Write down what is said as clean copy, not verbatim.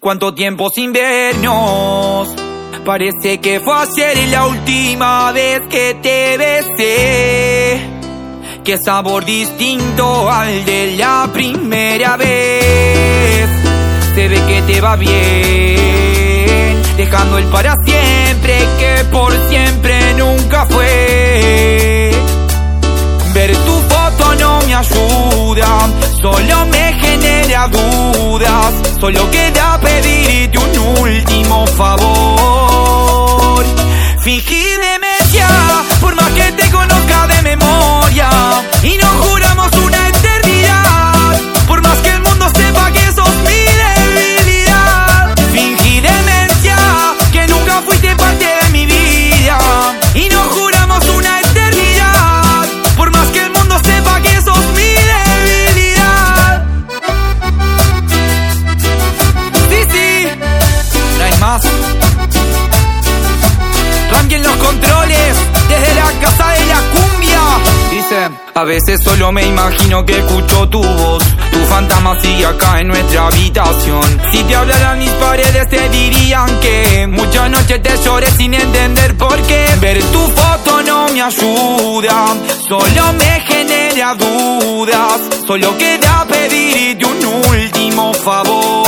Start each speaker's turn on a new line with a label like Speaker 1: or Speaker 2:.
Speaker 1: Cuánto tiempo sin vernos. Parece que fue ayer la última vez que te besé. Qué sabor distinto al de la primera vez. Se ve que te va bien, dejando el para siempre que por siempre nunca fue. Ver tu foto no me ayuda, solo me genera dudas. Solo queda pedirte un último favor. Fingí demencia, por más que te conozca de memoria, y nos juramos una eternidad, por más que el mundo sepa que sos mi debilidad. Fingí demencia, que nunca fuiste parte de mi vida, y nos juramos una eternidad, por más que el mundo sepa que sos mi debilidad. Sí, no hay más. Cambien los controles desde la casa de la cumbia. Dice: a veces solo me imagino que escucho tu voz. Tu fantasma sigue acá en nuestra habitación. Si te hablaran mis paredes te dirían que muchas noches te lloré sin entender por qué. Ver tu foto no me ayuda, solo me genera dudas. Solo queda pedirte un último favor.